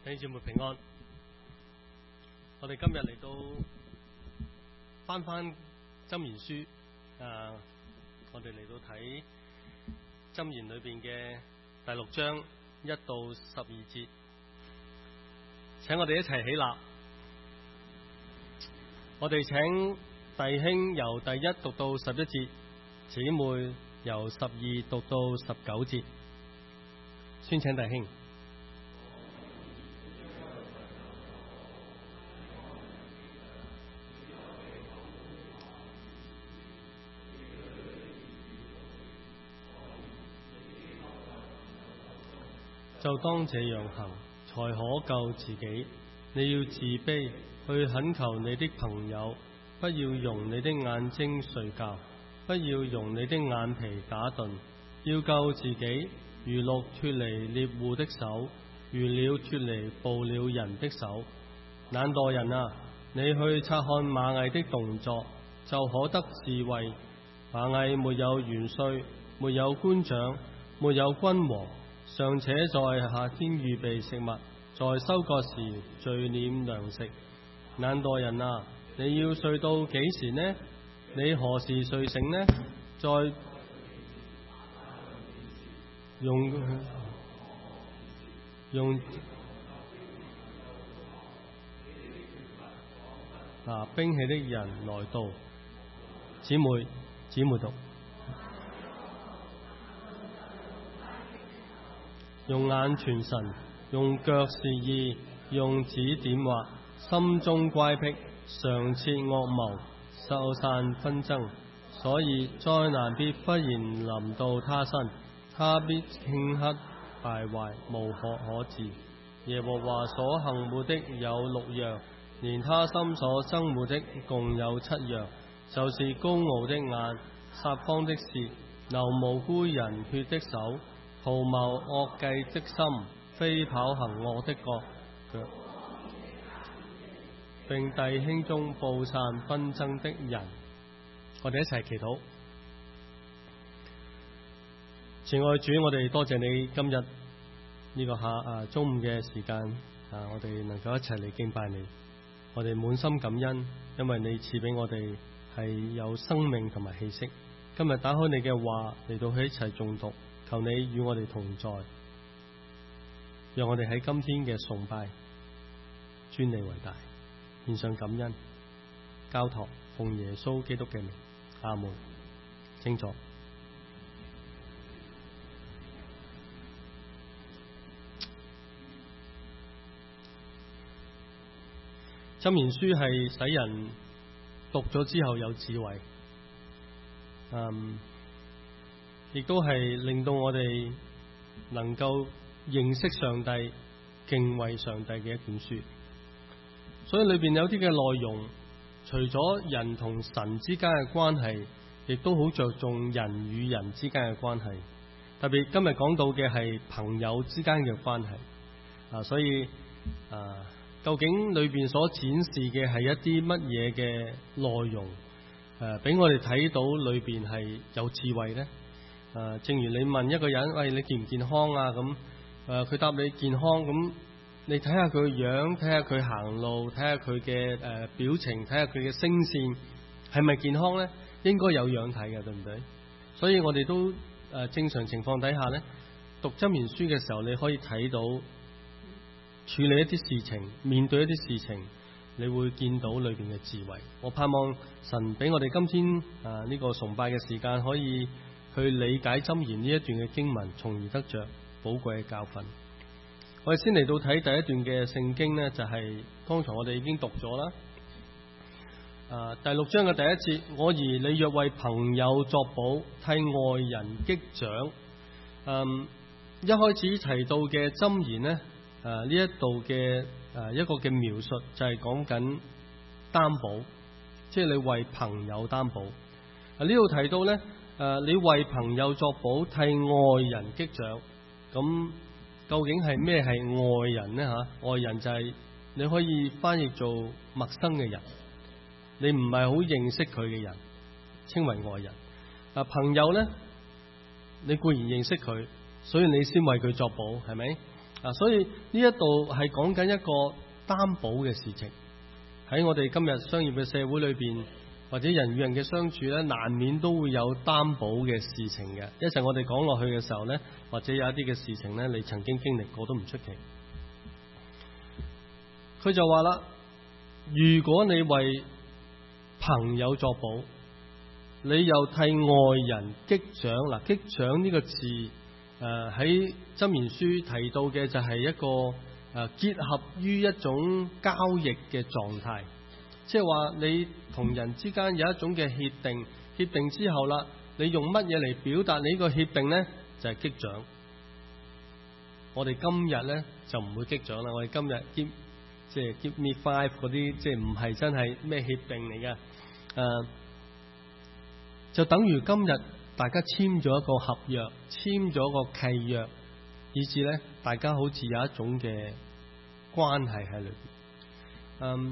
弟兄姊妹平安。我哋今日嚟到翻箴言書，我哋嚟到睇箴言裏邊嘅第6章1到12節，請我哋一齊起立。我哋請弟兄由第1讀到11節，姊妹由12讀到19節。先請弟兄。就當這樣行，才可救自己。你要自卑，去懇求你的朋友，不要容你的眼睛睡覺，不要容你的眼皮打盹。要救自己，如鹿脫離獵戶的手，如鳥脫離捕鳥人的手。懶惰人啊，你去察看螞蟻的動作，就可得智慧。螞蟻沒有元帥，沒有官長，沒有君王，尚且在夏天預備食物，在收割時聚斂糧食。懶惰人啊，你要睡到幾時呢？你何時睡醒呢？在用兵器的人來到。姊妹讀。用眼傳神，用腳示意，用指點劃，心中乖僻，常設惡謀，受散紛爭。所以災難必忽然臨到他身，他必頃刻敗壞，無可治。耶和華所恨惡的有6樣，連他心所憎惡的共有7樣，就是高傲的眼，撒謊的舌，流無辜人血的手，圖謀惡計的心，飛跑行惡的腳，並弟兄中布散紛爭的人。我哋一齊祈禱。慈愛主，我哋多謝你今日呢個中午嘅時間，我哋能夠一齊嚟敬拜你。我哋滿心感恩，因為你賜俾我哋係有生命同埋氣息。今日打開你嘅話嚟到去一齊誦讀，求你與我哋同在，讓我哋喺今天嘅崇拜尊你為大，獻上感恩，交託奉耶穌基督嘅名，阿門。請坐。箴言書係使人讀咗之後有智慧，亦都係令到我哋能夠認識上帝、敬畏上帝嘅一本書。所以裏邊有啲嘅內容，除咗人同神之間嘅關係，亦都好着重人與人之間嘅關係。特別今日講到嘅係朋友之間嘅關係。所以究竟裏邊所展示嘅係一啲乜嘢嘅內容？俾我哋睇到裏邊係有智慧呢？正如你問一個人，喂，你健唔健康啊？咁佢答你健康，咁你睇下佢嘅樣，睇下佢行路，睇下佢嘅表情，睇下佢嘅聲線，係咪健康呢？應該有樣睇嘅，對唔對？所以我哋都正常情況底下呢，讀箴言書嘅時候，你可以睇到處理一啲事情，面對一啲事情，你會見到裏邊嘅智慧。我盼望神俾我哋今天呢個崇拜嘅時間，可以去理解箴言呢一段嘅經文，從而得着寶貴嘅教訓。我哋先嚟到睇第一段嘅聖經呢，就係剛才我哋已經讀咗啦。第6章嘅第1節，我兒你若為朋友作保，替外人擊掌。一開始提到嘅箴言呢，呢一度嘅一個嘅描述就係講緊擔保，即係你為朋友擔保。呢度提到呢，你為朋友作保，替外人擊掌。咁究竟係咩係外人呢？外人就係你可以翻譯做陌生嘅人，你唔係好認識佢嘅人，稱為外人。朋友呢，你固然認識佢，所以你先為佢作保，係咪？ 所以呢一度係講緊一個擔保嘅事情。喺我哋今日商業嘅社會裏邊，或者人與人嘅相處咧，難免都會有擔保嘅事情嘅。一陣我哋講落去嘅時候咧，或者有一啲嘅事情咧，你曾經經歷過都唔出奇。佢就話啦，如果你為朋友作保，你又替外人擊掌。嗱，擊掌呢個字喺箴言書提到嘅就係一個結合於一種交易嘅狀態，即係話你同人之間有一種嘅協定，協定之後啦，你用乜嘢嚟表達你呢個協定呢？就係擊掌。我哋今日呢，就唔會擊掌啦，我哋今日即係 give me five 嗰啲，即係唔係真係咩協定嚟嘅，就等於今日大家簽咗一個合約，簽咗個契約，以至呢大家好似有一種嘅關係喺裏邊。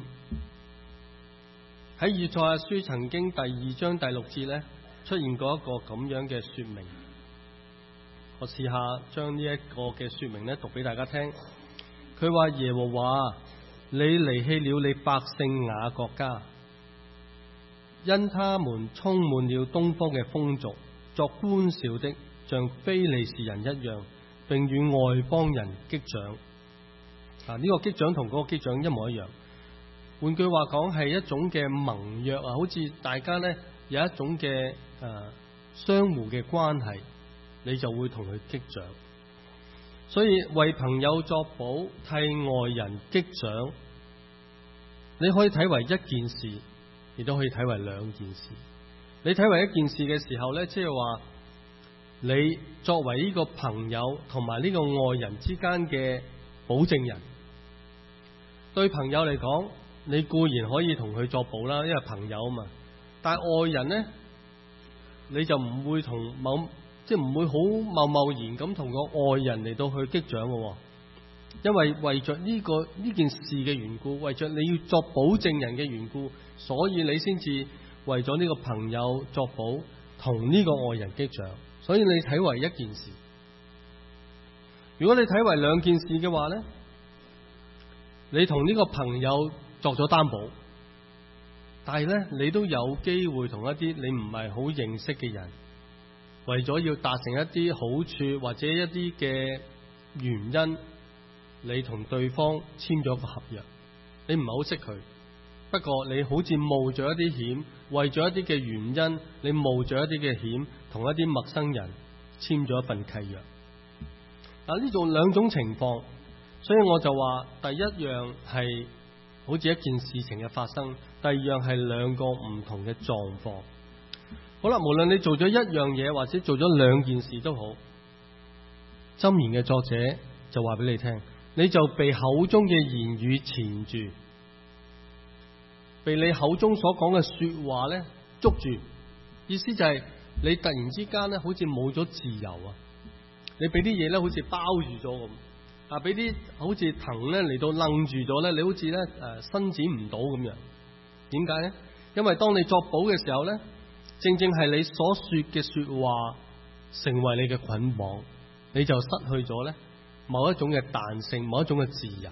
喺以賽亞書曾經第2章第6節呢，出現過一個咁樣嘅說明。我試下將呢一個嘅說明呢讀俾大家聽。佢話：耶和華，你離棄了你百姓雅各家，因他們充滿了東方嘅風俗，作觀兆的，像非利士人一樣，並與外邦人擊掌。呢個擊掌同嗰個擊掌一模一樣。換句話講，係一種嘅盟約啊，好似大家呢有一種嘅相互嘅關係，你就會同佢擊掌。所以為朋友作保，替外人擊掌，你可以睇為一件事，亦都可以睇為兩件事。你睇為一件事嘅時候呢，即係話你作為呢個朋友同埋呢個外人之間嘅保證人。對朋友嚟講，你固然可以同佢作保啦，因為朋友啊嘛。但係外人呢，你就唔會同即係唔會好貿貿然咁同個外人嚟到去擊掌嘅，因為為着呢件事嘅緣故，為着你要作保證人嘅緣故，所以你先至為咗呢個朋友作保，同呢個外人擊掌。所以你睇為一件事。如果你睇為兩件事嘅話呢，你同呢個朋友作咗擔保，但係呢，你都有機會同一啲你唔係好認識嘅人，為咗要達成一啲好處或者一啲嘅原因，你同對方簽咗個合約。你唔係好識佢，不過你好似冒咗一啲險，為咗一啲嘅原因，你冒咗一啲嘅險，同一啲陌生人簽咗一份契約。呢種兩種情況，所以我就話第一樣係好似一件事情嘅發生，第二樣係兩個唔同嘅狀況。好啦，無論你做咗一樣嘢或者做咗兩件事都好，箴言嘅作者就話俾你聽，你就被口中嘅言語纏住，被你口中所講嘅說話咧捉住，意思就係你突然之間咧好似冇咗自由啊！你俾啲嘢咧好似包住咗咁，俾啲好似藤咧嚟到楞住咗咧，你好似咧伸展唔到咁樣。點解咧？因為當你作保嘅時候咧，正正係你所說嘅說話成為你嘅捆綁，你就失去咗咧某一種嘅彈性，某一種嘅自由。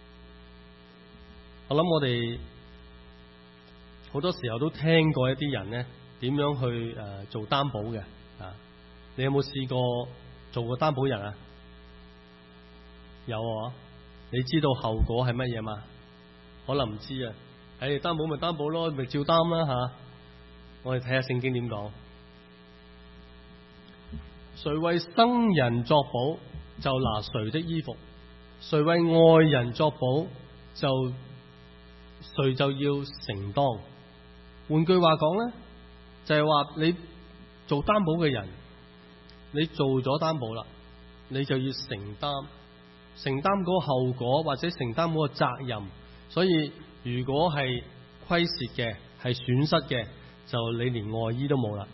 我諗我哋好多時候都聽過一啲人咧點樣去做擔保嘅啊？你有冇試過做過擔保人啊？有啊，你知道後果係乜嘢嘛？可能唔知啊。擔保咪擔保咯，咪照擔啦吓。我哋睇下聖經點講。誰為生人作保，就拿誰的衣服；誰為外人作保，誰就要承當。換句話講呢，就係話你做擔保嘅人，你做咗擔保啦，你就要承擔嗰個後果，或者承擔嗰個責任。所以如果係虧蝕嘅，係損失嘅，就你連外衣都冇啦。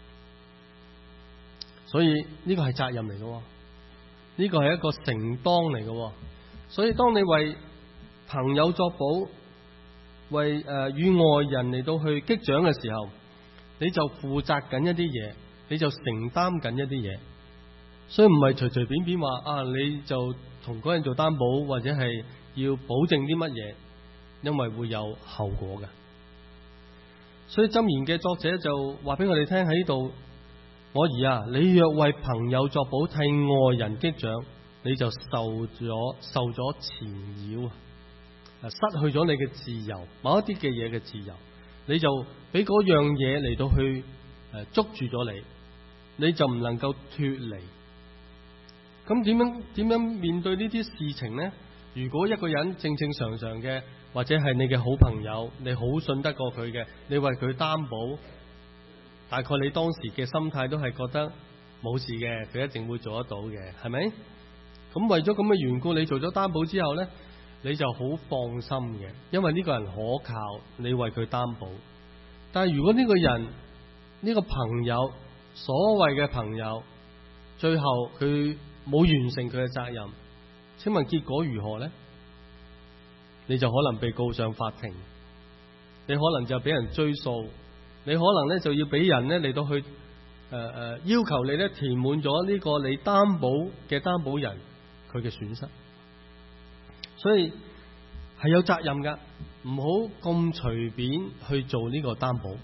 所以呢個係責任嚟嘅，呢個係一個承當嚟嘅。所以當你為朋友作保，為與外人嚟到去擊掌嘅時候，你就負責緊一啲嘢，你就承擔緊一啲嘢。 所以唔係隨隨便便話啊，你就同嗰人做擔保，或者係要保證啲乜嘢，因為會有後果嘅。所以箴言嘅作者就話俾我哋聽喺呢度，我兒啊，你若為朋友作保，替外人擊掌，你就受咗纏繞，失去咗你嘅自由，某一啲嘅嘢嘅自由，你就俾嗰樣嘢嚟到去捉住咗你，你就唔能夠脫離。咁點樣面對呢啲事情呢？如果一個人正正常常嘅，或者係你嘅好朋友，你好信得過佢嘅，你為佢擔保，大概你當時嘅心態都係覺得冇事嘅，佢一定會做得到嘅，係咪？咁為咗咁嘅緣故，你做咗擔保之後呢，你就好放心嘅，因為呢個人可靠，你為佢擔保。但係如果呢個人，呢個朋友，所謂嘅朋友，最後佢冇完成佢嘅責任，請問結果如何呢？你就可能被告上法庭，你可能就俾人追訴，你可能咧就要俾人咧嚟到去要求你咧填滿咗呢個你擔保嘅擔保人佢嘅損失。所以係有責任噶，唔好咁隨便去做呢個擔保。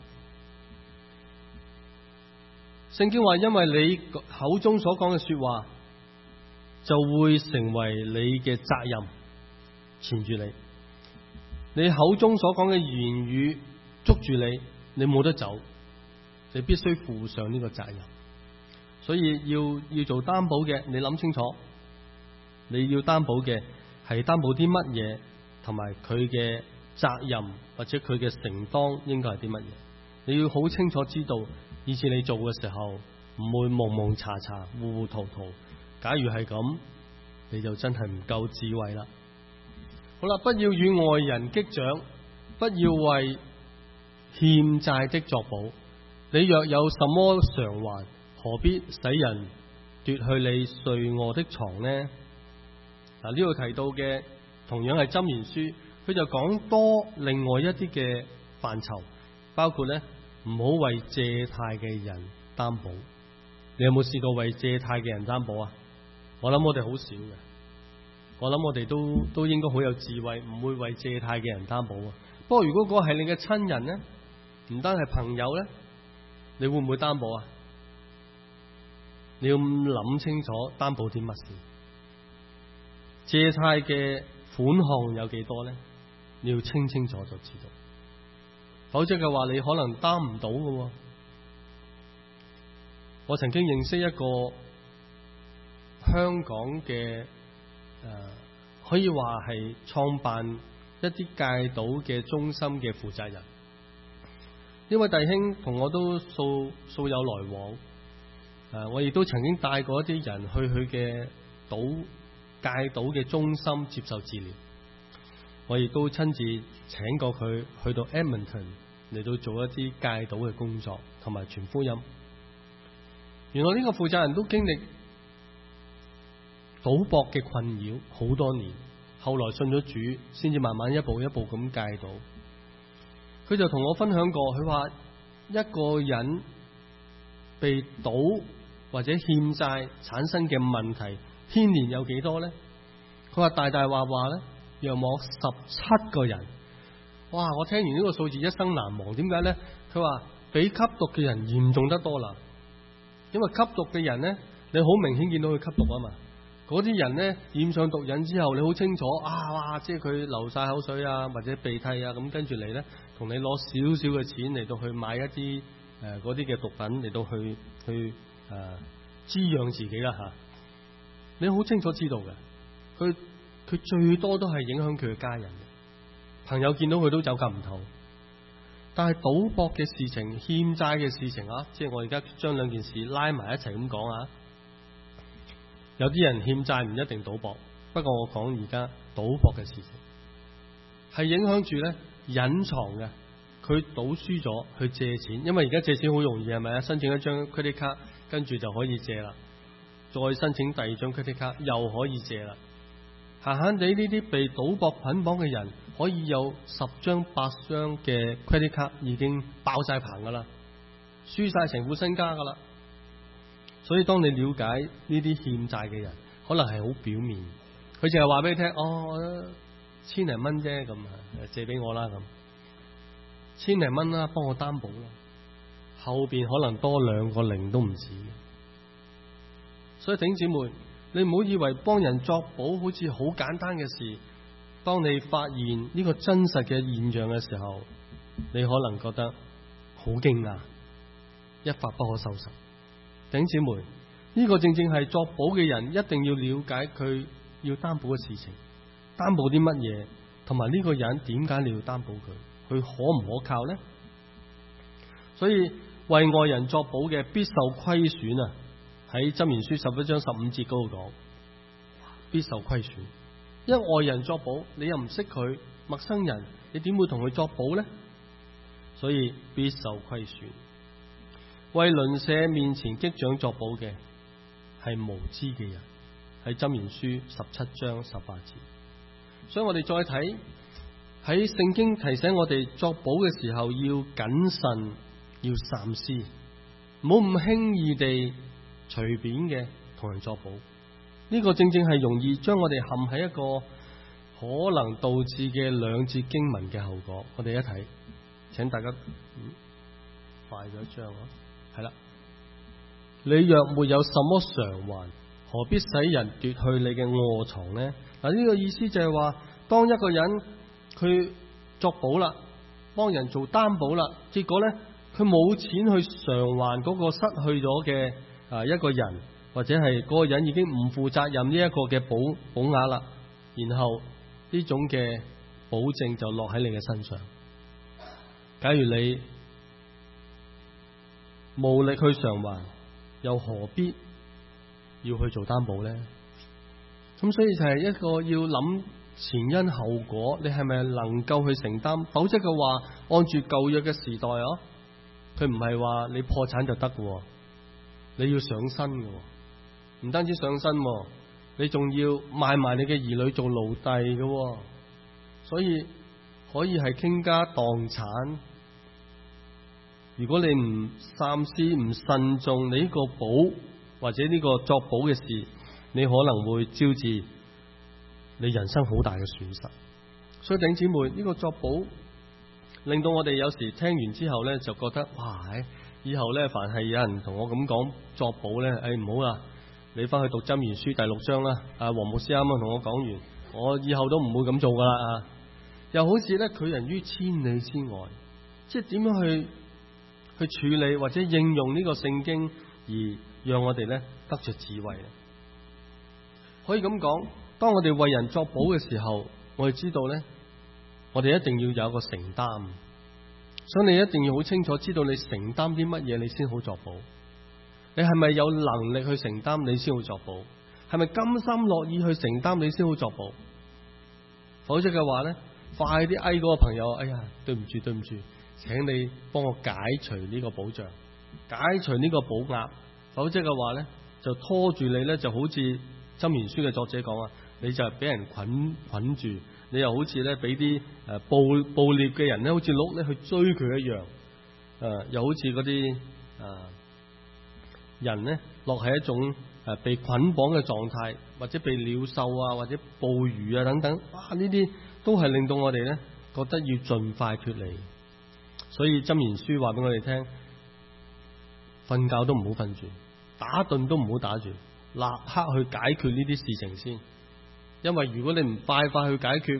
聖經話，因為你口中所講嘅說話就會成為你嘅責任，纏住你。你口中所講嘅言語捉住你，你冇得走，你必須負上呢個責任。所以要做擔保嘅，你諗清楚，你要擔保嘅係擔保啲乜嘢，同埋佢嘅責任或者佢嘅承當應該係啲乜嘢，你要好清楚知道，以至你做嘅時候唔會蒙蒙查查、糊糊塗塗。假如係咁，你就真係唔夠智慧啦。好啦，不要與外人擊掌，不要為欠債的作保。你若有什麼償還，何必使人奪去你睡臥的床呢？嗱，呢度提到嘅同樣係箴言書，佢就講多另外一啲嘅範疇，包括呢，唔好為借貸嘅人擔保。你有冇試過為借貸嘅人擔保啊？我諗我哋好少嘅。我諗我哋都應該好有智慧，唔會為借貸嘅人擔保啊。不過如果嗰個係你嘅親人呢，唔單係朋友呢，你會唔會擔保啊？你要諗清楚擔保啲乜事。借貸嘅款項有幾多呢？你要清清楚就知道，否則嘅話你可能擔唔到㗎。我曾經認識一個香港嘅可以話係創辦一啲戒賭嘅中心嘅負責人。呢位弟兄同我都素有來往，我亦都曾經帶過一啲人去佢嘅戒賭嘅中心接受治療。我亦都親自請過佢去到 Edmonton 嚟到做一啲戒賭嘅工作，同埋傳福音。原來呢個負責人都經歷賭博嘅困擾好多年，後來信咗主，先至慢慢一步一步咁戒賭。佢就同我分享過，佢話一個人被賭或者欠債產生嘅問題牽連有幾多呢？佢話大大話話呢，約莫17個人。哇！我聽完呢個數字一生難忘。點解呢？佢話比吸毒嘅人嚴重得多啦。因為吸毒嘅人呢，你好明顯見到佢吸毒啊嘛。嗰啲人呢，染上毒癮之後，你好清楚哇！即係佢流晒口水啊，或者鼻涕啊，咁跟住嚟呢，同你攞少少嘅錢嚟到去買一啲嗰啲嘅毒品嚟到去滋養自己啦吓。你好清楚知道嘅，佢最多都係影響佢嘅家人嘅朋友，見到佢都走夾唔透。但係賭博嘅事情、欠債嘅事情啊，即係我而家將兩件事拉埋一齊咁講啊。有啲人欠債唔一定賭博，不過我講而家賭博嘅事情係影響住呢隱藏嘅。佢賭輸咗去借錢，因為而家借錢好容易，係咪啊？申請一張 credit card 跟住就可以借啦，再申請第二張 credit card 又可以借啦。閒閒地呢啲被賭博捆綁嘅人，可以有10張8張嘅 credit card 已經爆晒棚噶啦，輸晒成副身家噶啦。 所以當你了解呢啲欠債嘅人，可能係好表面，佢淨係話俾你聽，我千零蚊啫，咁借俾我啦，咁千零蚊啦，幫我擔保啦，後邊可能多2個零都唔止。所以弟兄姊妹，你唔好以為幫人作保好似好簡單嘅事，當你發現呢個真實嘅現象嘅時候，你可能覺得好驚訝，一發不可收拾。弟兄姊妹，呢個正正係作保嘅人一定要了解佢要擔保嘅事情，擔保啲乜嘢，同埋呢個人點解你要擔保佢，佢可唔可靠呢？所以為外人作保嘅必受虧損啊！喺箴言書11章15節嗰度講，必受虧損。因為外人作保，你又唔識佢，陌生人，你點會同佢作保呢？所以必受虧損。為鄰舍面前擊掌作保嘅係無知嘅人，喺箴言書17章18節。所以我哋再睇喺聖經提醒我哋作保嘅時候要謹慎，要三思，唔好咁輕易地隨便嘅同人作保。呢個正正係容易將我哋陷喺一個可能導致嘅兩節經文嘅後果。我哋一睇，請大家快咗一張啊！係啦，你若沒有什麼償還，何必使人奪去你嘅臥床呢？嗱，呢個意思就係話，當一個人佢作保啦，幫人做擔保啦，結果呢，佢冇錢去償還嗰個失去咗嘅一個人，或者係嗰個人已經唔負責任呢一個嘅保額啦，然後呢種嘅保證就落喺你嘅身上。假如你無力去償還，又何必要去做擔保呢？咁所以就係一個要諗前因後果，你係咪能夠去承擔？否則嘅話，按住舊約嘅時代佢唔係話你破產就得嘅，你要上身嘅，唔單止上身，你仲要賣埋你嘅兒女做奴隸嘅，所以可以係傾家蕩產。如果你唔三思、唔慎重你呢個保或者呢個作保嘅事，你可能會招致你人生好大嘅損失。所以弟兄姊妹，呢個作保令到我哋有時聽完之後呢，就覺得哇，以後呢，凡係有人同我咁講作保呢，唔好啦，你翻去讀箴言書第6章啦。黃牧師啱啱同我講完，我以後都唔會咁做噶啦。又好似呢，拒人於千里之外，即係點樣去處理或者應用呢個聖經，而讓我哋呢得着智慧。可以咁講，當我哋為人作保嘅時候，我哋知道呢，我哋一定要有一個承擔。所以你一定要好清楚知道你承擔啲乜嘢，你先好作保。你係咪有能力去承擔，你先好作保？係咪甘心樂意去承擔，你先好作保？否則嘅話呢，快啲嗌嗰個朋友，哎呀，對唔住，請你幫我解除呢個保障，解除呢個保額。否則嘅話呢，就拖住你呢，就好似箴言書嘅作者講啊，你就係俾人捆住，你又好似呢俾啲捕獵嘅人呢，好似鹿呢去追佢一樣。又好似嗰啲人呢，落喺一種被捆綁嘅狀態，或者被鳥獸啊，或者捕魚啊等等。哇！呢啲都係令到我哋呢覺得要盡快脫離。所以箴言書話俾我哋聽，瞓覺都唔好瞓住，打盹都唔好打住，立刻去解決呢啲事情先。因為如果你唔快去解決，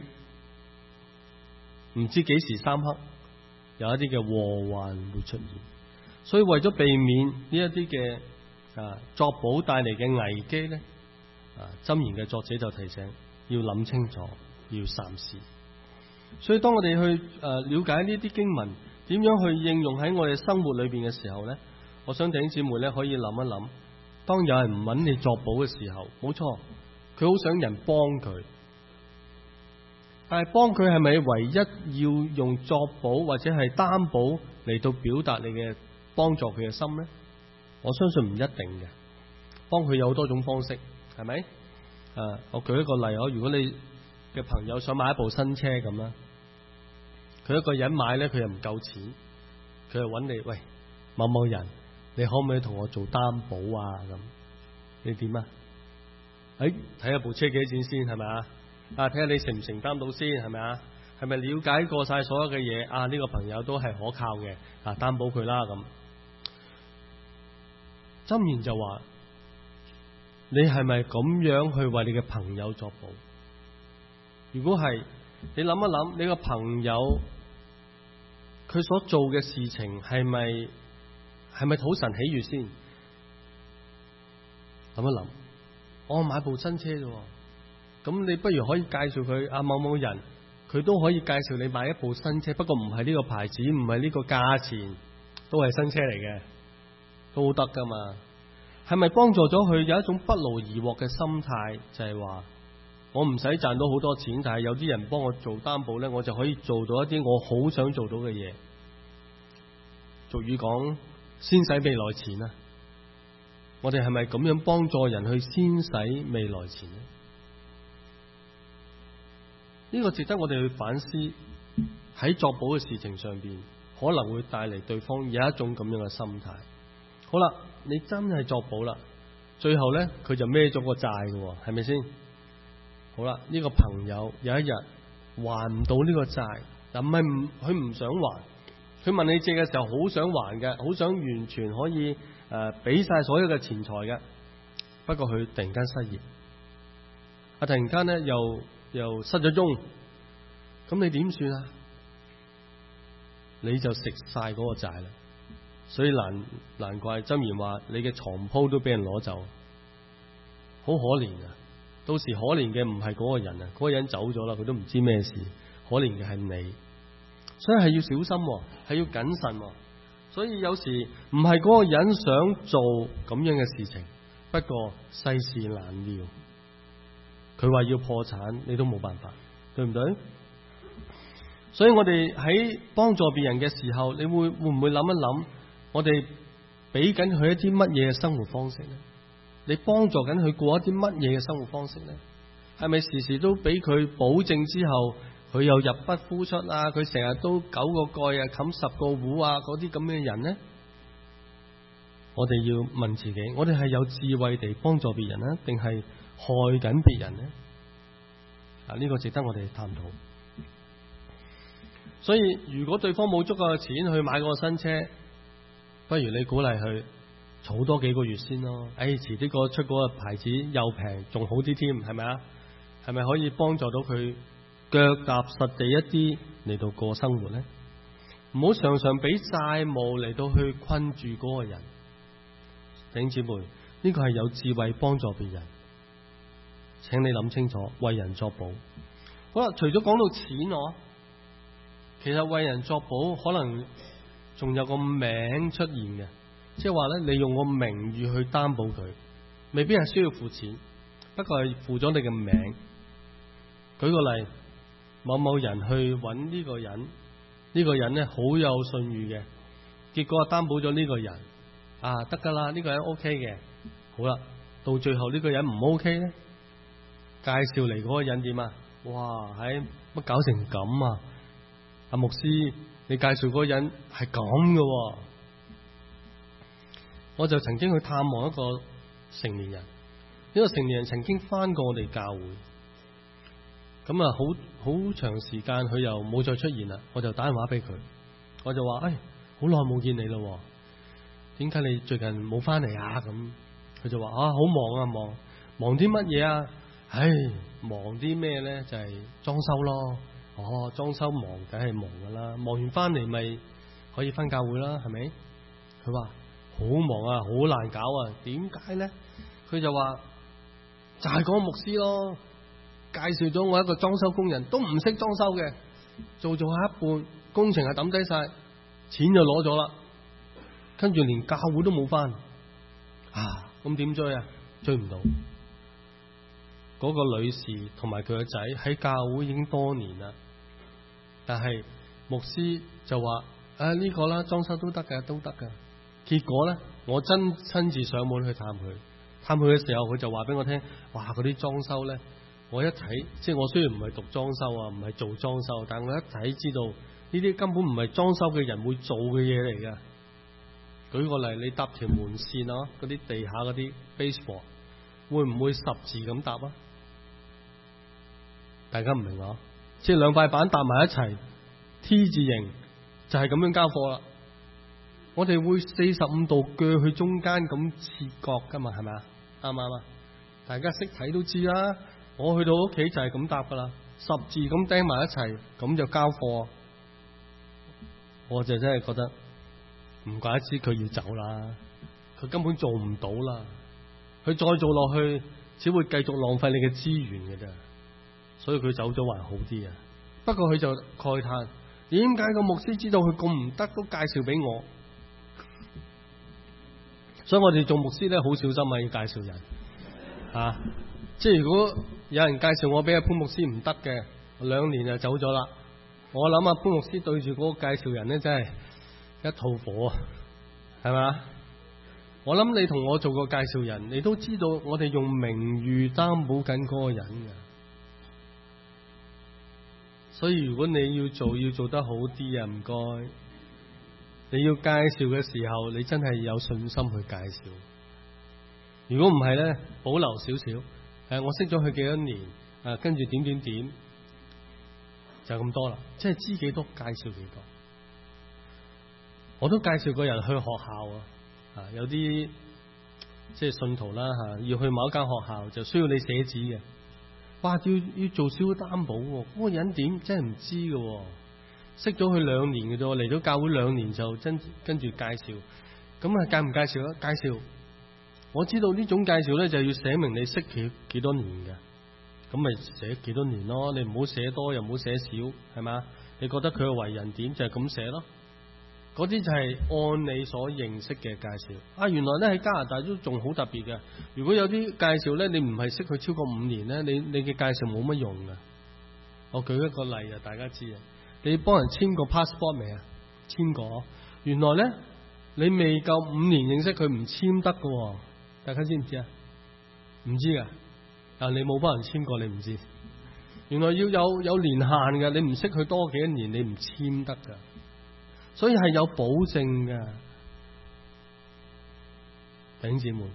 唔知幾時三刻有一啲嘅禍患會出現。所以為咗避免呢一啲嘅作保帶嚟嘅危機呢，箴言嘅作者就提醒要諗清楚，要三思。所以當我哋去了解呢啲經文點樣去應用喺我哋生活裏邊嘅時候呢，我想弟兄姊妹呢可以諗一諗，當有人唔揾你作保嘅時候，冇錯，佢好想人幫佢，但係幫佢係咪唯一要用作保或者係擔保嚟到表達你嘅幫助佢嘅心呢？我相信唔一定嘅，幫佢有好多種方式，係咪？我舉一個例，如果你嘅朋友想買一部新車咁啦，佢一個人買呢，佢又唔夠錢，佢又揾你，喂，某某人， 你可唔可以同我做擔保啊？咁你點啊？睇下部車幾多錢先，係咪啊？睇下你承唔承擔到先，係咪啊？係咪了解過晒所有嘅嘢？呢個朋友都係可靠嘅，擔保佢啦咁。箴言就話：你係咪咁樣去為你嘅朋友作保？如果係，你諗一諗，你個朋友佢所做嘅事情係咪討神喜悅先？諗一諗，我買部新車啫，咁你不如可以介紹佢某某人，佢都可以介紹你買一部新車，不過唔係呢個牌子，唔係呢個價錢，都係新車嚟嘅，都得噶嘛？係咪幫助咗佢有一種不勞而獲嘅心態？就係話我唔使賺到好多錢，但係有啲人幫我做擔保呢，我就可以做到一啲我好想做到嘅嘢。俗語講，先使未來錢啊！我哋係咪咁樣幫助人去先使未來錢呢？呢個值得我哋去反思。喺作保嘅事情上邊，可能會帶嚟對方有一種咁樣嘅心態。好啦，你真係作保啦，最後呢，佢就孭咗個債嘅，係咪先？好啦，呢個朋友有一日還唔到呢個債，但唔係佢唔想還，佢問你借嘅時候好想還嘅，好想完全可以俾晒所有嘅錢財嘅，不過佢突然間失業，突然間呢又失咗蹤，咁你點算啊？你就食晒嗰個債啦，所以難怪箴言話你嘅床鋪都俾人攞走，好可憐啊！到時可憐嘅唔係嗰個人啊，嗰個人走咗啦，佢都唔知咩事，可憐嘅係你，所以係要小心，係要謹慎。所以有時唔係嗰個人想做咁樣嘅事情，不過世事難料，佢話要破產，你都冇辦法，對唔對？所以我哋喺幫助別人嘅時候，你會唔會諗一諗，我哋俾緊佢一啲乜嘢嘅生活方式呢？你幫助緊佢過一啲乜嘢嘅生活方式呢？係咪時時都俾佢保證之後，佢又入不敷出啊？佢成日都9個蓋啊，冚10個壺啊，嗰啲咁嘅人呢？我哋要問自己，我哋係有智慧地幫助別人呢，定係害緊別人呢？呢個值得我哋探討。所以如果對方冇足夠嘅錢去買個新車，不如你鼓勵佢儲多幾個月先咯。遲啲出嗰個牌子又平，仲好啲添，係咪啊？係咪可以幫助到佢腳踏實地一啲嚟到過生活呢？唔好常常俾債務嚟到去困住嗰個人。弟兄姊妹，呢個係有智慧幫助別人，請你諗清楚，為人作保。好啦，除咗講到錢，其實為人作保可能仲有個名出現嘅，即係話咧，你用個名譽去擔保佢，未必係需要付錢，不過係付咗你嘅名。舉個例，某某人去揾呢個人，呢個人咧好有信譽嘅，結果擔保咗呢個人，得噶啦，呢個人 OK 嘅。好啦，到最後呢個人唔 OK 咧，介紹嚟嗰個人點啊？哇，乜搞成咁啊？阿牧師，你介紹嗰個人係咁嘅。我就曾經去探望一個成年人，呢個成年人曾經返過我哋教會，咁好長時間佢又冇再出現啦。我就打電話俾佢，我就話：好耐冇見你咯，點解你最近冇返嚟啊？咁佢就話：好忙啊，忙啲乜嘢啊？忙啲咩咧？就係裝修咯。裝修忙梗係忙噶啦，忙完翻嚟咪可以翻教會啦，係咪？佢話好忙啊，好難搞啊，點解咧？佢就話就係嗰個牧師咯，介紹咗我一個裝修工人，都唔識裝修嘅，做下一半，工程係抌低晒，錢就攞咗啦，跟住連教會都冇翻，咁點追啊？追唔到。嗰個女士同埋佢個仔喺教會已經多年啦，但係牧師就話呢個啦，裝修都得㗎，都得㗎。結果咧，我親自上門去探佢嘅時候，佢就話俾我聽，哇！嗰啲裝修咧，我一睇，即係我雖然唔係讀裝修啊，唔係做裝修，但我一睇知道呢啲根本唔係裝修嘅人會做嘅嘢嚟㗎。 舉個例，你搭條門線啊，嗰啲地下嗰啲 baseboard，會唔會十字咁搭啊？大家唔明啊？即係兩塊板搭埋一齊 T 字形，就係咁樣交貨啦。我哋會45度鋸去中間咁切割噶嘛，係咪啊？啱唔啱啊？大家識睇都知啦。我去到屋企就係咁搭噶啦，十字咁釘埋一齊，咁就交貨。我就真係覺得唔怪得知佢要走啦，佢根本做唔到啦。佢再做落去，只會繼續浪費你嘅資源嘅啫。所以佢走咗還好啲啊。不過佢就慨嘆：點解個牧師知道佢咁唔得，都介紹俾我？所以我哋做牧師咧，好小心啊，要介紹人啊。即係如果有人介紹我俾阿潘牧師唔得嘅，2年就走咗啦。我諗阿潘牧師對住嗰個介紹人咧，真係一肚火啊，係咪？我諗你同我做個介紹人，你都知道我哋用名譽擔保緊嗰個人嘅。所以如果你要做得好啲啊，唔該。你要介紹嘅時候，你真係有信心去介紹。如果唔係咧，保留少少。我識咗佢幾多年，跟住點就咁多啦。即係知幾多介紹幾多。我都介紹過人去學校啊，有啲即係信徒啦要去某一間學校，就需要你寫紙嘅。哇，要做少少擔保喎，嗰個人點真係唔知嘅喎。識咗佢2年嘅啫，嚟咗教會2年就跟住介紹，咁介唔介紹啊？介紹，我知道呢種介紹咧就要寫明你識佢幾多年嘅，咁咪寫幾多年咯。你唔好寫多又唔好寫少，係嘛？你覺得佢嘅為人點就係咁寫咯。嗰啲就係按你所認識嘅介紹。原來咧喺加拿大都仲好特別嘅。如果有啲介紹咧，你唔係識佢超過5年咧，你嘅介紹冇乜用㗎。我舉一個例啊，大家知啊。你幫人簽過 passport 未啊？簽過。原來咧，你未夠5年認識佢唔簽得㗎。大家知唔知啊？唔知㗎。但你冇幫人簽過，你唔知。原來要有年限嘅，你唔識佢多幾多年，你唔簽得㗎。所以係有保證㗎。弟兄姊妹，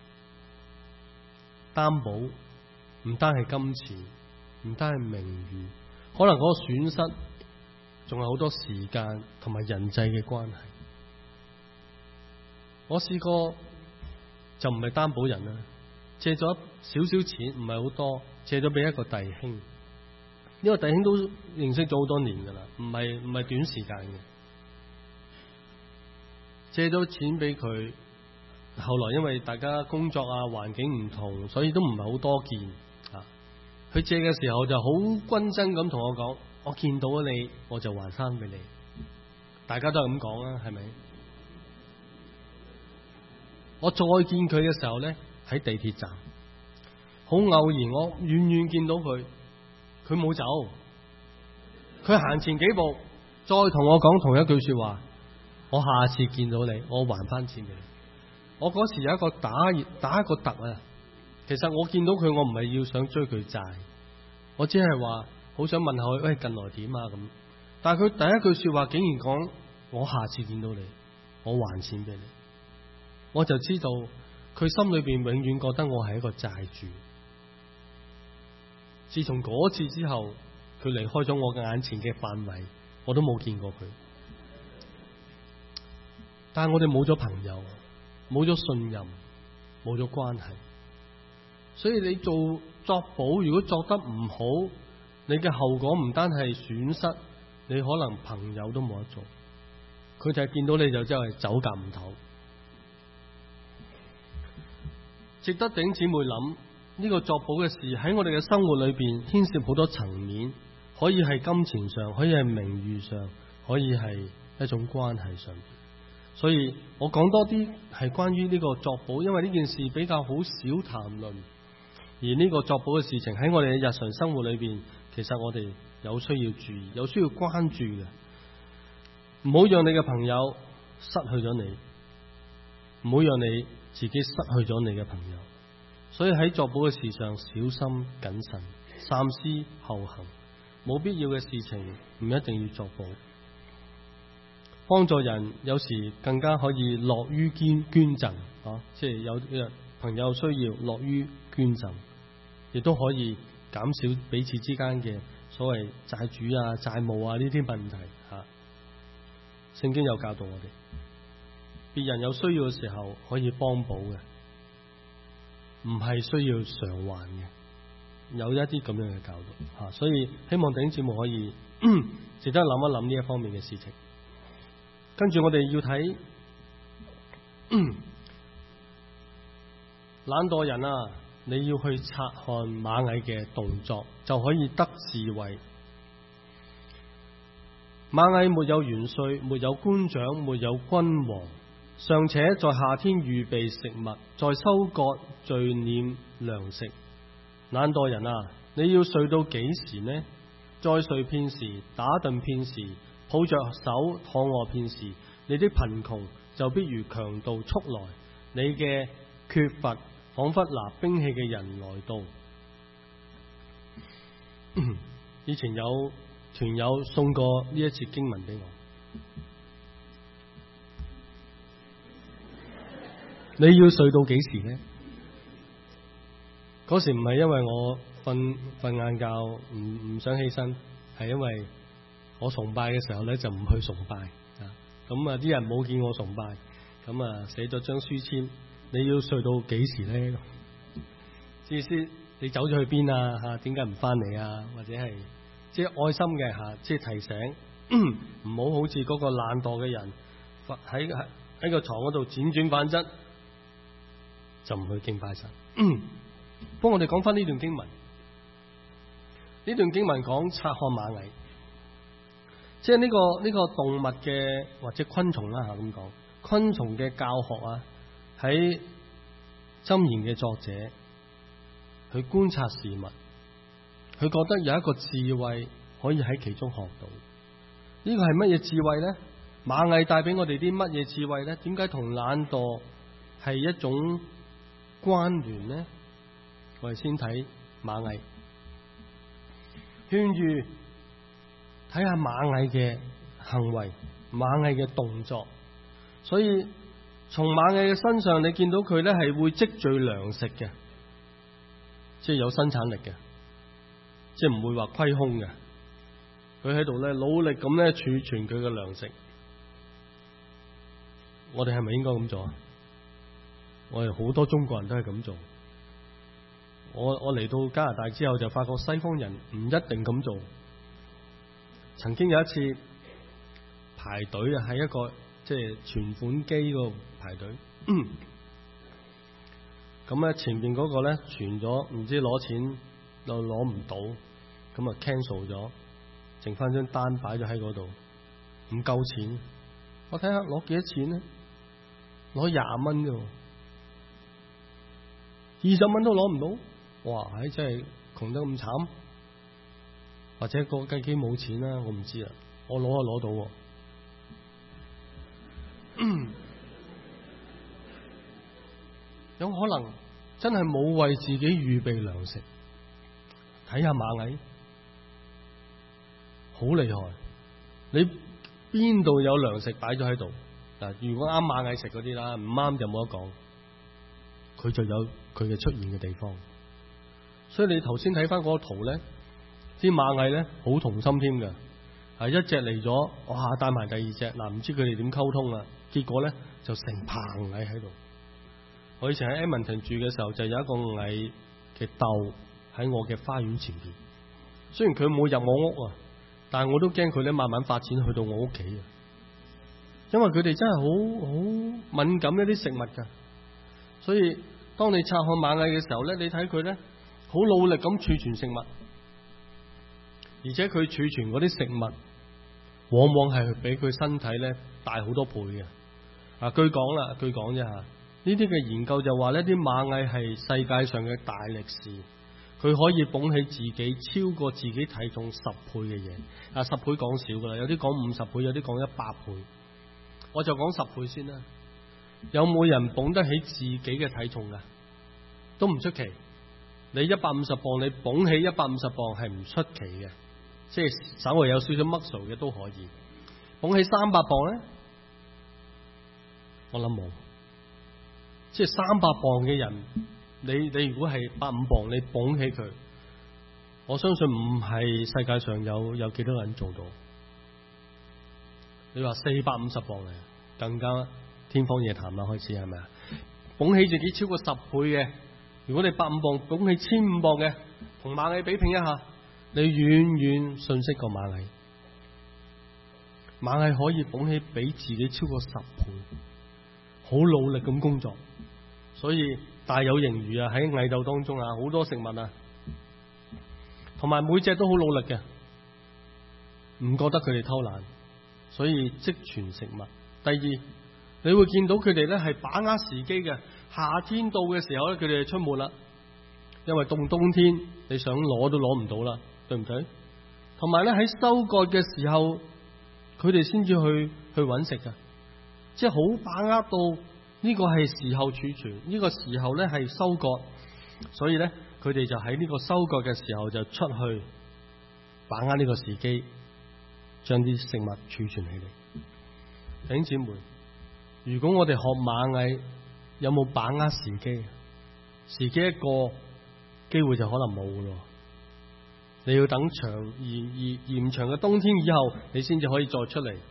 擔保唔單係金錢，唔單係名譽，可能嗰個損失仲有好多時間同埋人際嘅關係。我試過就唔係擔保人啦，借咗少少錢，唔係好多，借咗俾一個弟兄。呢個弟兄都認識咗好多年噶啦，唔係短時間嘅。借咗錢俾佢，後來因為大家工作環境唔同，所以都唔係好多見啊。佢借嘅時候就好均真咁同我講：我見到你，我就還翻俾你。大家都係咁講啦，係咪？我再見佢嘅時候咧，喺地鐵站，好偶然，我遠遠見到佢，佢冇走，佢行前幾步，再同我講同一句說話：我下次見到你，我還翻錢俾你。我嗰時有一個打一個突啊，其實我見到佢，我唔係要想追佢債，我只係話好想問下佢，喂，近來點啊咁。但係佢第一句說話竟然講：我下次見到你，我還錢俾你。我就知道佢心裏邊永遠覺得我係一個債主。自從嗰次之後，佢離開咗我嘅眼前嘅範圍，我都冇見過佢。但係我哋冇咗朋友，冇咗信任，冇咗關係。所以你作保，如果作得唔好，你嘅後果唔單係損失，你可能朋友都冇得做。佢就係見到你就真係走夾唔唞。值得弟兄姊妹諗，呢個作保嘅事喺我哋嘅生活裏邊牽涉好多層面，可以係金錢上，可以係名譽上，可以係一種關係上。所以我講多啲係關於呢個作保，因為呢件事比較好少談論，而呢個作保嘅事情喺我哋嘅日常生活裏邊，其實我哋有需要注意，有需要關注嘅。唔好讓你嘅朋友失去咗你，唔好讓你自己失去咗你嘅朋友。所以喺作保嘅事上小心謹慎，三思後行，冇必要嘅事情唔一定要作保。 幫助人有時更加可以樂於捐贈，即係有朋友需要樂於捐贈，亦都可以減少彼此之間嘅所謂債主啊、債務啊呢啲問題嚇。聖經有教導我哋，別人有需要嘅時候可以幫補嘅，唔係需要償還嘅，有一啲咁樣嘅教導嚇。所以希望弟兄姊妹可以值得諗一諗呢一方面嘅事情。跟住我哋要睇懶惰人啊，你要去察看螞蟻嘅動作，就可以得智慧。螞蟻沒有元帥，沒有官長，沒有君王，尚且在夏天預備食物，在收割聚斂糧食。懶惰人啊，你要睡到幾時呢？再睡片時，打盹片時，抱着手躺臥片時，你的貧窮就必如強盜速來，你嘅缺乏仿佛拿兵器嘅人來到。以前有團友送過呢一節經文俾我，你要睡到幾時呢？嗰時唔係因為我瞓晏覺唔想起身，係因為我崇拜嘅時候咧就唔去崇拜啊。咁啊啲人冇見我崇拜，咁啊寫咗張書籤，你要睡到幾時咧？意思你走咗去邊啊？吓，點解唔翻嚟啊？或者係即係愛心嘅吓，即係提醒唔好好似嗰個懶惰嘅人喺個床嗰度輾轉反側，就唔去敬拜神。不過我哋講翻呢段經文，呢段經文講察看螞蟻，即係呢個動物嘅或者昆蟲啦吓，咁講昆蟲嘅教學啊，喺箴言嘅作者去觀察事物，佢覺得有一個智慧可以喺其中學到。呢個係乜嘢智慧呢？螞蟻帶俾我哋啲乜嘢智慧呢？點解同懶惰係一種關聯呢？我哋先睇螞蟻，勸喻睇下螞蟻嘅行為、螞蟻嘅動作。所以從螞蟻嘅身上，你見到佢咧係會積聚糧食嘅，即係有生產力嘅，即係唔會話虧空嘅。佢喺度咧努力咁咧儲存佢嘅糧食。我哋係咪應該咁做啊？我哋好多中國人都係咁做。我嚟到加拿大之後就發覺西方人唔一定咁做。曾經有一次排隊啊，喺一個即係存款機嗰度排隊，咁咧前邊嗰個咧存咗唔知攞錢又攞唔到，咁啊 cancel 咗，剩翻張單擺咗喺嗰度，唔夠錢。我睇下攞幾多錢咧？攞20蚊啫，20蚊都攞唔到。哇！真係窮得咁慘，或者個計機冇錢啦，我唔知啊。我攞就攞到，有可能真係冇為自己預備糧食。睇下螞蟻，好厲害！你邊度有糧食擺咗喺度？嗱，如果啱螞蟻食嗰啲啦，唔啱就冇得講。佢就有佢嘅出現嘅地方。所以你頭先睇翻嗰個圖咧，啲螞蟻咧好同心添㗎，係一隻嚟咗，哇帶埋第二隻，嗱唔知佢哋點溝通啊？結果咧就成棚蟻喺度。我以前喺 Edmonton 住嘅時候，就有一個蟻嘅竇喺我嘅花園前邊。雖然佢冇入我屋啊，但係我都驚佢咧慢慢發展去到我屋企啊。因為佢哋真係好敏感一啲食物㗎，所以當你察看螞蟻嘅時候咧，你睇佢咧。好努力咁儲存食物，而且佢儲存嗰啲食物，往往係比佢身體咧大好多倍嘅。據講啫吓，呢啲嘅研究就話呢啲螞蟻係世界上嘅大力士，佢可以捧起自己超過自己體重10倍嘅嘢。10倍講少噶啦，有啲講50倍，有啲講100倍。我就講10倍先啦。有冇人捧得起自己嘅體重噶？都唔出奇。你150磅，你捧起150磅係唔出奇嘅，即係稍微有少少 muscle 嘅都可以。 捧起300磅呢？我諗冇。即係300磅嘅人，你如果係150磅，你捧起佢，我相信唔係世界上有幾多人做到。你話450磅嘅，更加天方夜譚啦，開始係咪啊？捧起自己超過10倍嘅，如果你150磅捧起1500磅嘅，同螞蟻比拼一下，你遠遠遜色過螞蟻。螞蟻可以捧起比自己超過10倍，好努力咁工作，所以大有盈餘啊！喺蟻竇當中啊，好多食物啊，同埋每隻都好努力嘅，唔覺得佢哋偷懶，所以積存食物。第二，你會見到佢哋咧係把握時機嘅，夏天到嘅時候咧，佢哋就出沒啦，因為冬天你想攞都攞唔到啦，對唔對？同埋咧喺收割嘅時候，佢哋先至去揾食㗎，即係好把握到呢個係時候儲存，呢個時候咧係收割，所以咧佢哋就喺呢個收割嘅時候就出去把握呢個時機，將啲食物儲存起嚟。弟兄姊妹，如果我哋學螞蟻，有冇把握時機？時機一過，機會就可能冇咯。你要等延長嘅冬天以後，你先至可以再出嚟。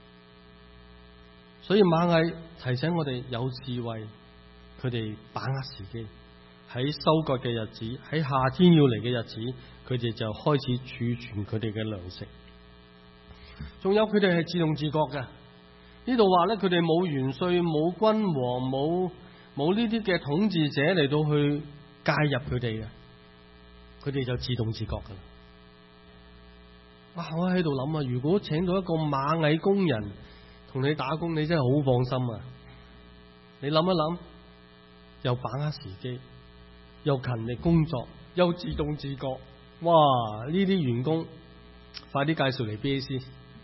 所以螞蟻提醒我哋有智慧，佢哋把握時機，喺收割嘅日子，喺夏天要嚟嘅日子，佢哋就開始儲存佢哋嘅糧食。仲有佢哋係自動自覺嘅。呢度話咧，佢哋冇元帥、冇君王、冇呢啲嘅統治者嚟到去介入佢哋嘅，佢哋就自動自覺噶啦。哇！我喺度諗啊，如果請到一個螞蟻工人同你打工，你真係好放心啊！你諗一諗，又把握時機，又勤力工作，又自動自覺，哇！呢啲員工快啲介紹嚟 BAC。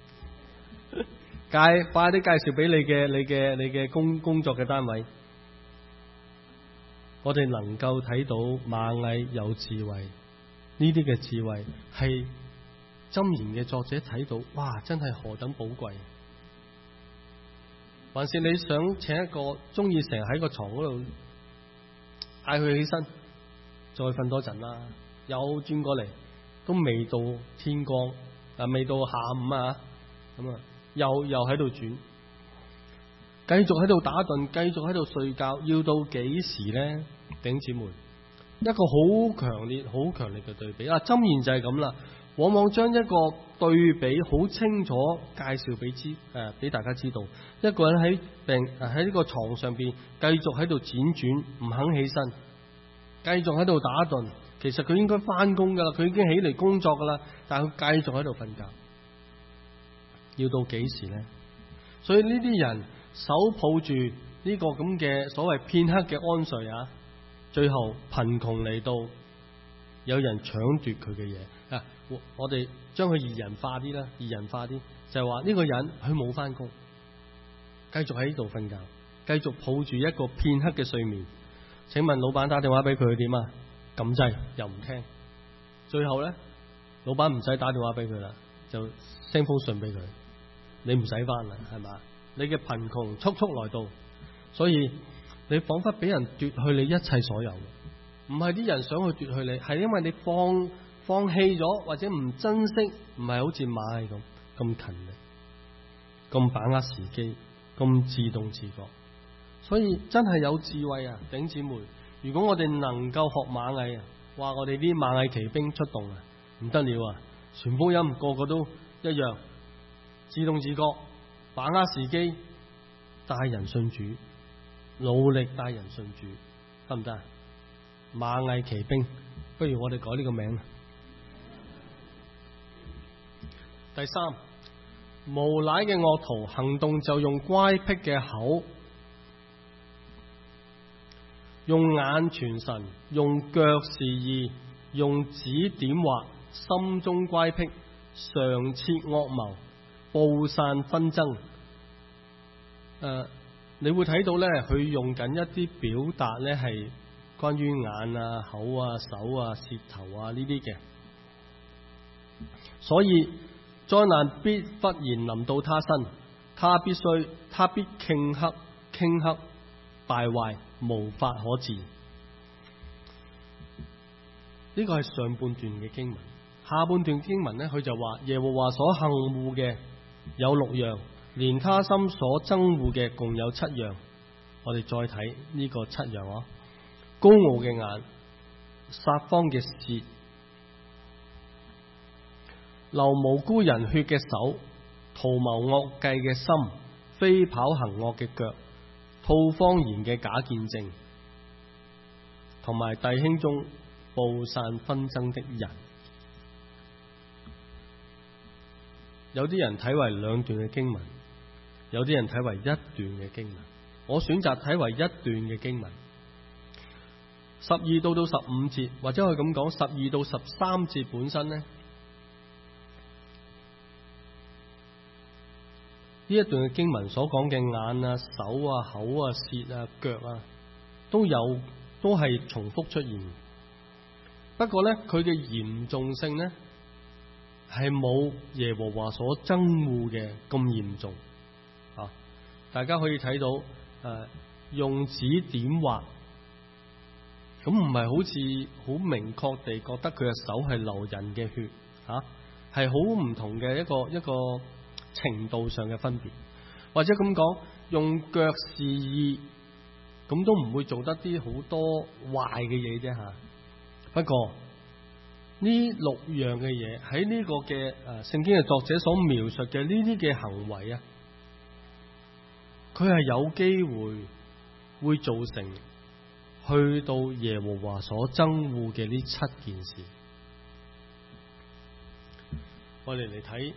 快啲介紹俾你嘅工作嘅單位。我哋能夠睇到螞蟻有智慧，呢啲嘅智慧係箴言嘅作者睇到，哇！真係何等寶貴。還是你想請一個中意成日喺個床嗰度嗌佢起身，再瞓多陣啦，又轉過嚟，都未到天光啊，未到下午啊，咁啊。又喺度轉，繼續喺度打盹，繼續喺度睡覺，要到幾時呢？弟兄姊妹，一個好強烈嘅對比啊！箴言就係咁啦，往往將一個對比好清楚介紹俾大家知道。一個人喺呢個床上邊繼續喺度輾轉，唔肯起身，繼續喺度打盹，其實佢應該翻工噶啦，佢已經起嚟工作噶啦，但係佢繼續喺度瞓覺。要到幾時呢？所以呢啲人手抱住呢個咁嘅所謂片刻嘅安睡啊，最後貧窮嚟到，有人搶奪佢嘅嘢啊！我哋將佢擬人化啲啦，擬人化啲就係話呢個人佢冇翻工，繼續喺呢度瞓覺，繼續抱住一個片刻嘅睡眠。請問老闆打電話俾佢點啊？撳掣又唔聽，最後呢，老闆唔使打電話俾佢啦，就send封信俾佢。你唔使翻啦，係嘛？你嘅貧窮速速來到，所以你仿佛俾人奪去你一切所有。唔係啲人想去奪去你，係因為你放棄咗或者唔珍惜，唔係好似螞蟻咁勤力，咁把握時機，咁自動自覺。所以真係有智慧啊，弟兄姊妹！如果我哋能夠學螞蟻啊，哇！我哋啲螞蟻騎兵出動啊，唔得了啊！傳福音個個都一樣。自動自覺，把握時機，帶人信主，努力帶人信主，得唔得？螞蟻騎兵，不如我哋改呢個名。第三，無賴嘅惡徒行動就用乖僻嘅口，用眼傳神，用腳示意，用指點劃，心中乖僻，常設惡謀，布散紛爭。你會睇到咧，佢用緊一啲表達咧，係關於眼啊、口啊、手啊、舌頭啊呢啲嘅。所以災難必忽然臨到他身，他必頃刻敗壞，無法可治。呢個係上半段嘅經文。下半段經文呢，佢就話耶和華所恨惡嘅有6樣，連他心所憎惡嘅共有7樣。我哋再睇呢個7樣啊：高傲嘅眼、撒謊嘅舌、流無辜人血嘅手、圖謀惡計嘅心、飛跑行惡嘅腳、吐謊言嘅假見證，同埋弟兄中布散紛爭的人。有啲人睇為2段嘅經文，有啲人睇為1段嘅經文。我選擇睇為1段嘅經文，12到15節，或者可以咁講，12到13節本身呢，呢一段嘅經文所講嘅眼啊、手啊、口啊、舌啊、腳啊，都係重複出現。不過呢，佢嘅嚴重性呢，係冇耶和華所憎惡嘅咁嚴重啊！大家可以睇到用指點畫，咁唔係好似好明確地覺得佢嘅手係流人嘅血啊，係好唔同嘅一個程度上嘅分別。或者咁講，用腳示意，咁都唔會做得啲好多壞嘅嘢啫吓。不過呢6樣嘅嘢喺呢個嘅聖經嘅作者所描述嘅呢啲嘅行為啊，佢係有機會會造成去到耶和華所憎惡嘅呢7件事。我哋嚟睇，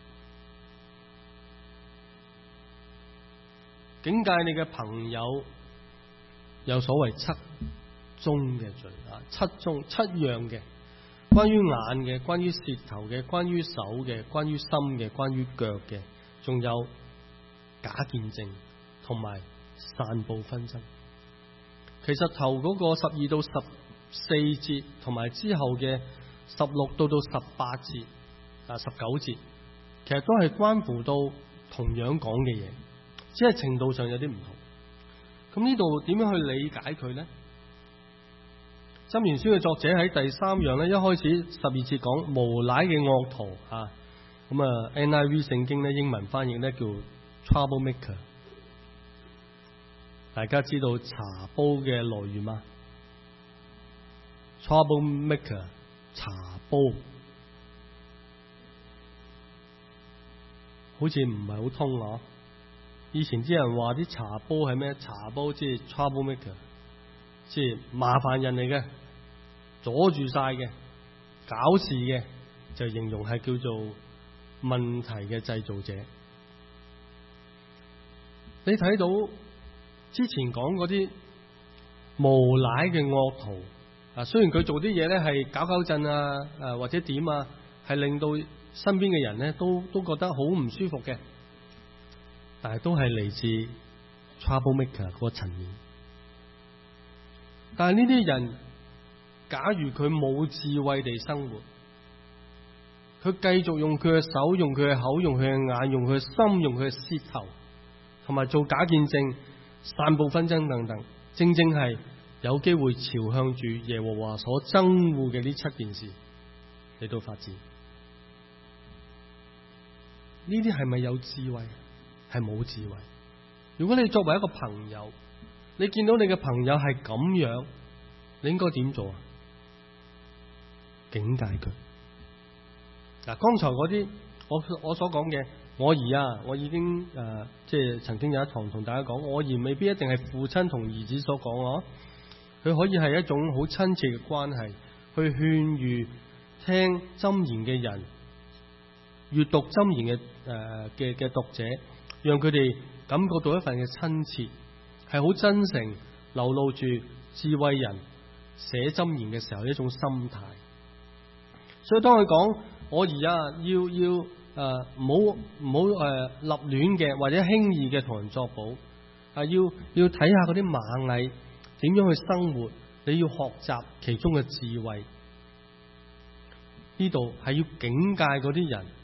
警戒你嘅朋友有所謂7宗嘅罪啊，7樣嘅。關於眼嘅，關於舌頭嘅，關於手嘅，關於心嘅，關於腳嘅，仲有假見證同埋散布紛爭。其實頭嗰個12到14節同埋之後嘅16到18節19節，其實都係關乎到同樣講嘅嘢，只係程度上有啲唔同。咁呢度點樣去理解佢呢？箴言書嘅作者喺第3樣咧，一開始12節講無賴嘅惡徒啊，咁啊 NIV 聖經咧英文翻譯咧叫 troublemaker。大家知道茶煲嘅來源嗎？ troublemaker 茶煲，好似唔係好通啊。以前啲人話啲茶煲係咩？茶煲即係 troublemaker， 即係麻煩人嚟嘅，阻住晒嘅，搞事嘅，就形容係叫做問題嘅製造者。你睇到之前講嗰啲無賴嘅惡徒啊，雖然佢做啲嘢咧係搞搞震啊，或者點啊，係令到身邊嘅人咧都覺得好唔舒服嘅，但係都係嚟自 troublemaker 嗰個層面。但係呢啲人，假如佢冇智慧地生活，佢繼續用佢嘅手、用佢嘅口、用佢嘅眼、用佢嘅心、用佢嘅舌頭，同埋做假見證、散布紛爭等等，正正係有機會朝向住耶和華所憎惡嘅呢7件事嚟到發展。呢啲係咪有智慧？係冇智慧。如果你作為一個朋友，你見到你嘅朋友係咁樣，你應該點做啊？警戒佢。嗱，剛才嗰啲我所講嘅，我兒啊，我已經即係曾經有一堂同大家講，我兒未必一定係父親同兒子所講啊，佢可以係一種好親切嘅關係，去勸喻聽箴言嘅人，閱讀箴言嘅讀者，讓佢哋感覺到一份嘅親切，係好真誠流露住智慧人寫箴言嘅時候一種心態。所以當佢講我兒啊，要唔好立亂嘅或者輕易嘅同人作保啊，要睇下嗰啲螞蟻點樣去生活，你要學習其中嘅智慧。呢度係要警戒嗰啲人，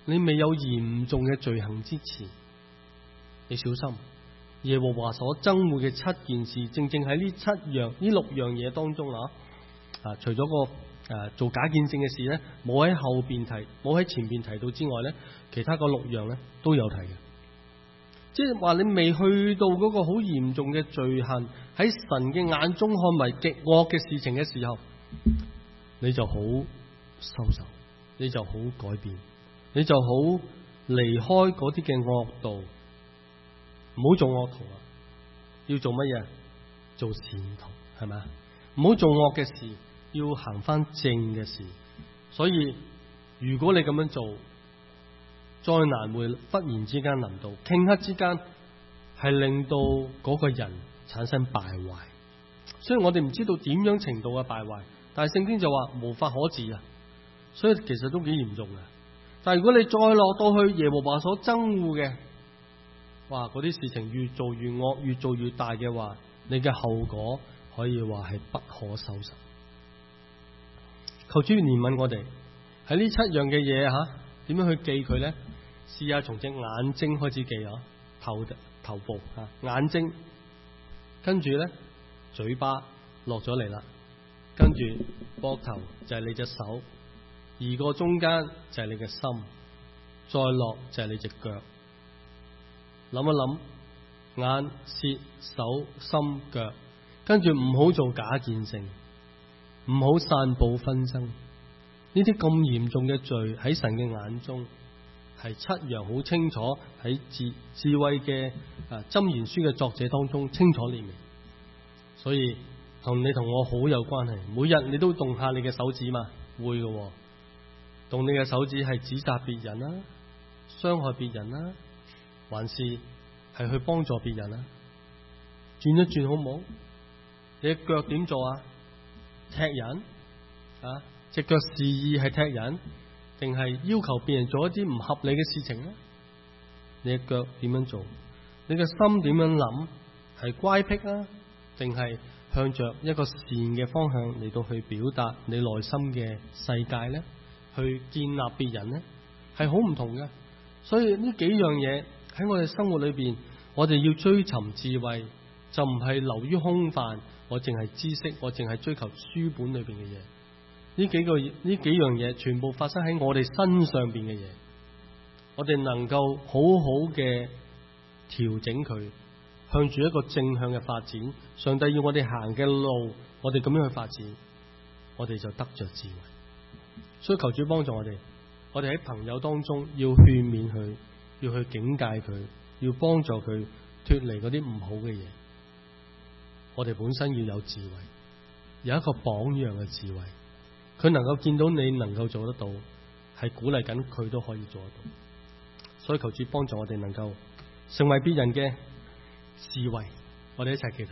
你未有嚴重嘅罪行之前，你小心。耶和華所憎惡嘅7件事，正正喺呢6樣嘢當中除咗個做假見證嘅事咧，冇喺後邊提，冇喺前邊提到之外咧，其他嗰6樣咧都有提嘅。即係話你未去到嗰個好嚴重嘅罪行，喺神嘅眼中看為極惡嘅事情嘅時候，你就好收手，你就好改變，你就好離開嗰啲嘅惡道，唔好做惡徒啊！要做乜嘢？做善徒，係咪啊？唔好做惡嘅事，要行翻正嘅事。所以如果你咁樣做，災難會忽然之間臨到，頃刻之間係令到嗰個人產生敗壞。所以我哋唔知道點樣程度嘅敗壞，但係聖經就話無法可治啊。所以其實都幾嚴重嘅。但係如果你再落到去耶和華所憎惡嘅，哇！嗰啲事情越做越惡，越做越大嘅話，你嘅後果可以話係不可收拾。求主憐憫我哋喺呢7樣嘅嘢點樣去記佢呢？試下從隻眼睛開始記頭部眼睛，跟住呢嘴巴落咗嚟啦，跟住膊頭就係你隻手，而個中間就係你嘅心，再落就係你隻腳。諗一諗，眼、舌、手、心、腳，跟住唔好做假見證，唔好散佈紛爭。呢啲咁嚴重嘅罪喺神嘅眼中係7樣好清楚，喺智慧嘅箴言書嘅作者當中清楚列明。所以同你同我好有關係。每日你都動下你嘅手指嘛？會嘅。動你嘅手指係指責別人啦，傷害別人啦，還是係去幫助別人啦？轉一轉好唔好？你嘅腳點做啊？踢人隻腳示意係踢人，定係要求別人做一啲唔合理嘅事情呢？你嘅腳點樣做？你嘅心點樣諗？係乖僻啊，定係向着一個善嘅方向嚟到去表達你內心嘅世界呢？去建立別人呢？係好唔同嘅。所以呢幾樣嘢喺我哋生活裏邊，我哋要追尋智慧，就唔係流於空泛。我淨係知識，我淨係追求書本裏邊嘅嘢。呢幾樣嘢全部發生喺我哋身上邊嘅嘢，我哋能夠好好嘅調整佢，向住一個正向嘅發展。上帝要我哋行嘅路，我哋咁樣去發展，我哋就得着智慧。所以求主幫助我哋，我哋喺朋友當中要勸勉佢，要去警戒佢，要幫助佢脫離嗰啲唔好嘅嘢。我哋本身要有智慧，有一個榜樣嘅智慧。佢能夠見到你能夠做得到，係鼓勵緊佢都可以做得到。所以求主幫助我哋能夠成為別人嘅智慧。我哋一齊祈禱。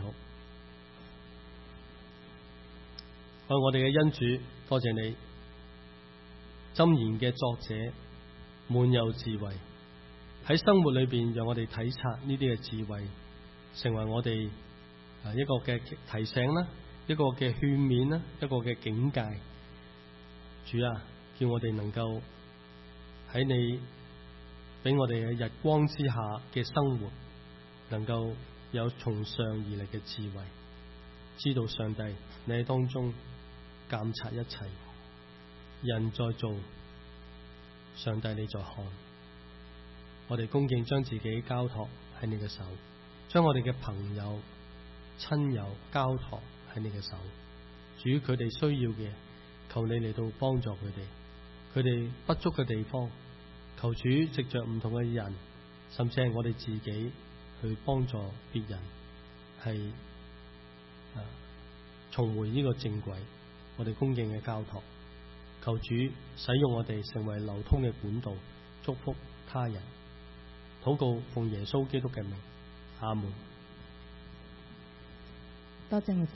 我哋嘅恩主，多謝你箴言嘅作者滿有智慧，喺生活裏邊讓我哋體察呢啲嘅智慧，成為我哋一個嘅提醒啦，一個嘅勸勉啦，一個嘅警戒。主啊，叫我哋能夠喺你俾我哋嘅日光之下嘅生活，能夠有從上而嚟嘅智慧，知道上帝你喺當中監察一切，人在做，上帝你在看。我哋恭敬將自己交託喺你嘅手，將我哋嘅朋友親友交託喺你嘅手。主，佢哋需要嘅，求你嚟到幫助佢哋，佢哋不足嘅地方，求主藉着唔同嘅人，甚至係我哋自己去幫助別人，係重回呢個正軌。我哋恭敬嘅交託，求主使用我哋成為流通嘅管道，祝福他人。禱告奉耶穌基督嘅名，阿門。 多謝。